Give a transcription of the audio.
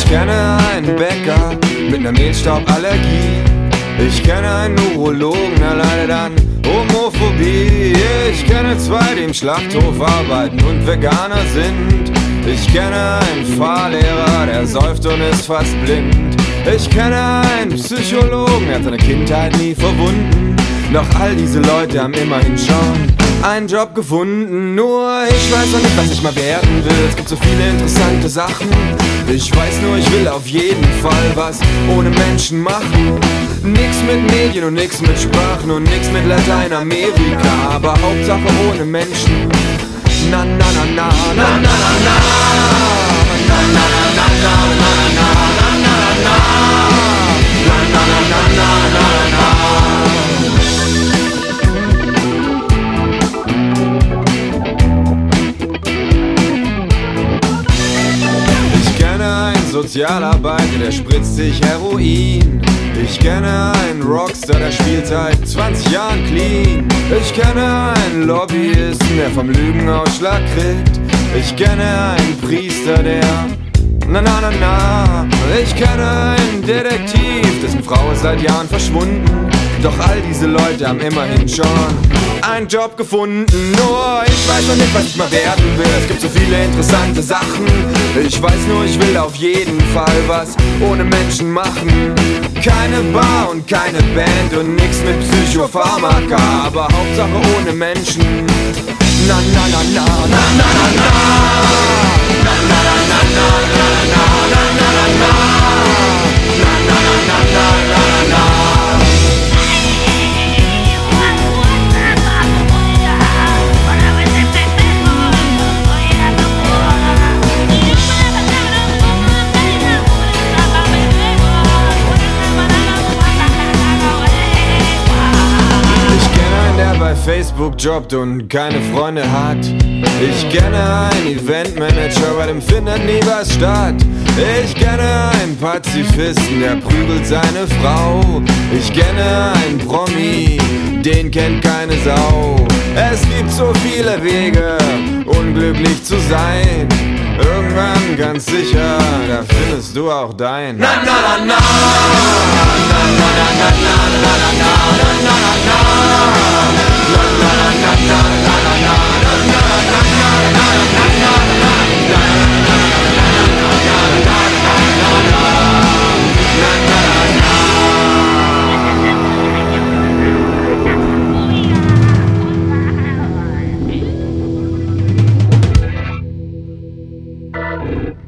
Ich kenne einen Bäcker mit ner Mehlstauballergie. Ich kenne einen Urologen, der leidet an Homophobie. Ich kenne zwei, die im Schlachthof arbeiten und Veganer sind. Ich kenne einen Fahrlehrer, der säuft und ist fast blind. Ich kenne einen Psychologen, der hat seine Kindheit nie verwunden. Doch all diese Leute haben immerhin schon einen Job gefunden. Nur ich weiß noch nicht, was ich mal werden will. Es gibt so viele interessante Sachen. Ich weiß nur, ich will auf jeden Fall was ohne Menschen machen. Nix mit Medien und nix mit Sprachen und nix mit Lateinamerika, aber Hauptsache ohne Menschen. Na na na na na na na na na na na na Sozialarbeiter, der spritzt sich Heroin. Ich kenne einen Rockstar, der spielt seit 20 Jahren clean. Ich kenne einen Lobbyisten, der vom Lügen Ausschlag kriegt. Ich kenne einen Priester, der na na na na. Ich kenne einen Detektiv, dessen Frau ist seit Jahren verschwunden. Doch all diese Leute haben immerhin schon einen Job gefunden. Nur ich weiß noch nicht, was ich mal werden will. Es gibt so viele interessante Sachen. Ich weiß nur, ich will auf jeden Fall was ohne Menschen machen. Keine Bar und keine Band und nix mit Psychopharmaka, aber Hauptsache ohne Menschen. Na na na na na na na na. Na na na na na na na na na na na. Na na na na na na na. Facebook jobbt und keine Freunde hat. Ich kenne einen Eventmanager, bei dem findet nie was statt. Ich kenne einen Pazifisten, der prügelt seine Frau. Ich kenne einen Promi, den kennt keine Sau. Es gibt so viele Wege, unglücklich zu sein. Irgendwann ganz sicher, da findest du auch dein. Na na na na, na na na na na na na na na. Yeah.